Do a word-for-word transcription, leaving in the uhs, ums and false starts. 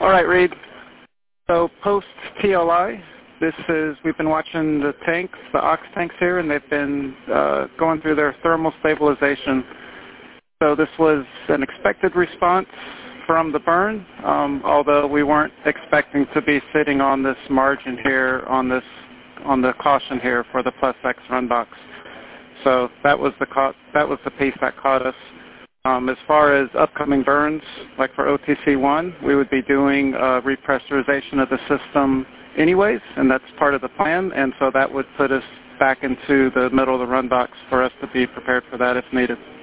All right, Reed. So post T L I, this is, we've been watching the tanks, the ox tanks here, and they've been uh, going through their thermal stabilization. So this was an expected response from the burn, um, although we weren't expecting to be sitting on this margin here, on this, on the caution here for the plus X run box. So that was the ca that was the piece that caught us. Um, as far as upcoming burns, like for O T C one, we would be doing uh, repressurization of the system anyways, and that's part of the plan, and so that would put us back into the middle of the run box for us to be prepared for that if needed.